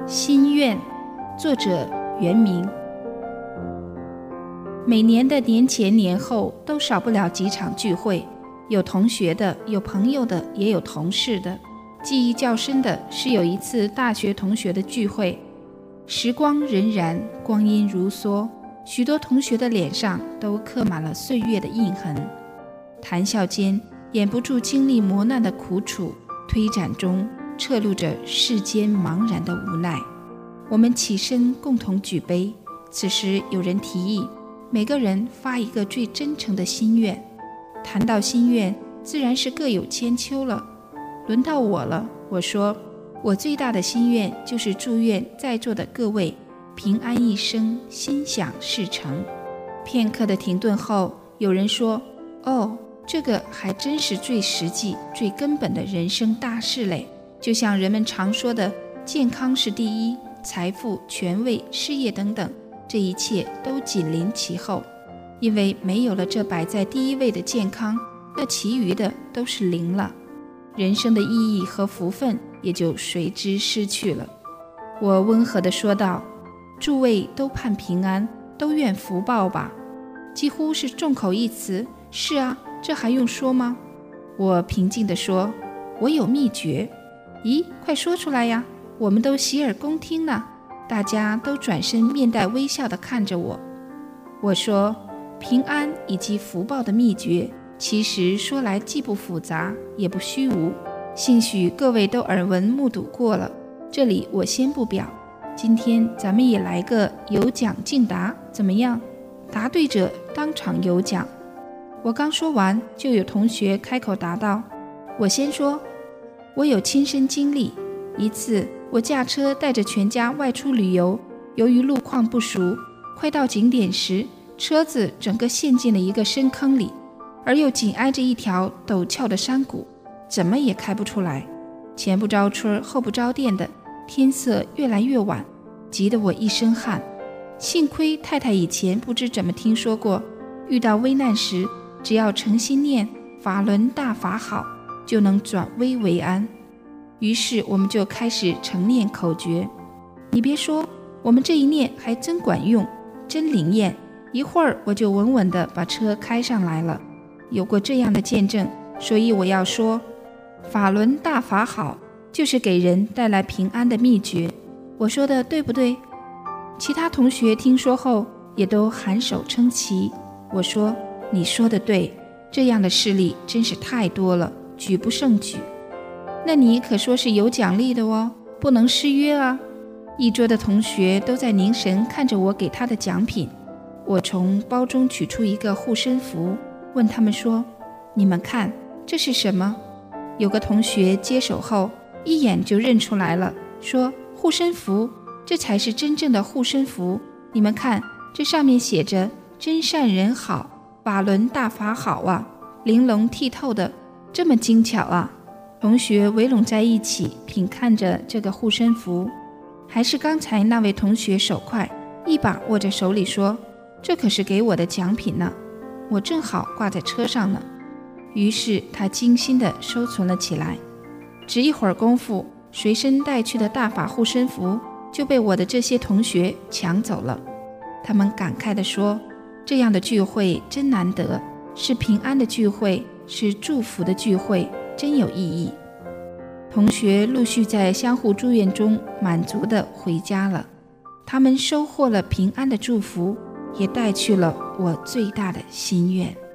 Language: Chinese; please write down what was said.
心愿，作者袁明。每年的年前年后都少不了几场聚会，有同学的，有朋友的，也有同事的。记忆较深的是有一次大学同学的聚会，时光荏苒，光阴如梭，许多同学的脸上都刻满了岁月的印痕。谈笑间掩不住经历磨难的苦楚，推展中侧露着世间茫然的无奈。我们起身共同举杯，此时有人提议每个人发一个最真诚的心愿。谈到心愿，自然是各有千秋了。轮到我了，我说我最大的心愿就是祝愿在座的各位平安一生，心想事成。片刻的停顿后，有人说，哦，这个还真是最实际最根本的人生大事嘞。就像人们常说的，健康是第一，财富、权位、事业等等，这一切都紧邻其后。因为没有了这摆在第一位的健康，那其余的都是零了，人生的意义和福分也就随之失去了。我温和地说道，诸位都盼平安，都愿福报吧。几乎是众口一词，是啊，这还用说吗？我平静地说，我有秘诀。咦，快说出来呀，我们都洗耳恭听呢。大家都转身面带微笑地看着我。我说，平安以及福报的秘诀其实说来既不复杂也不虚无，兴许各位都耳闻目睹过了，这里我先不表。今天咱们也来个有奖竞答，怎么样？答对者当场有奖。我刚说完，就有同学开口答道，我先说，我有亲身经历。一次我驾车带着全家外出旅游，由于路况不熟，快到景点时，车子整个陷进了一个深坑里，而又紧挨着一条陡峭的山谷，怎么也开不出来。前不着村后不着店的，天色越来越晚，急得我一身汗。幸亏太太以前不知怎么听说过，遇到危难时只要诚心念法轮大法好，就能转危为安。于是我们就开始晨念口诀。你别说，我们这一念还真管用，真灵验。一会儿我就稳稳地把车开上来了。有过这样的见证，所以我要说，法轮大法好，就是给人带来平安的秘诀。我说的对不对？其他同学听说后也都含手称奇。我说，你说的对，这样的事例真是太多了，举不胜举。那你可说是有奖励的哦，不能失约啊。一桌的同学都在凝神看着我给他的奖品。我从包中取出一个护身符，问他们说，你们看这是什么？有个同学接手后一眼就认出来了，说，护身符，这才是真正的护身符。你们看，这上面写着真善人好，法轮大法好啊，玲珑剔透的，这么精巧啊。同学围拢在一起品看着这个护身符，还是刚才那位同学手快，一把握着手里说，这可是给我的奖品呢，我正好挂在车上呢。于是他精心地收存了起来。只一会儿功夫，随身带去的大法护身符就被我的这些同学抢走了。他们感慨地说，这样的聚会真难得，是平安的聚会，是祝福的聚会，真有意义。同学陆续在相互祝愿中满足地回家了，他们收获了平安的祝福，也带去了我最大的心愿。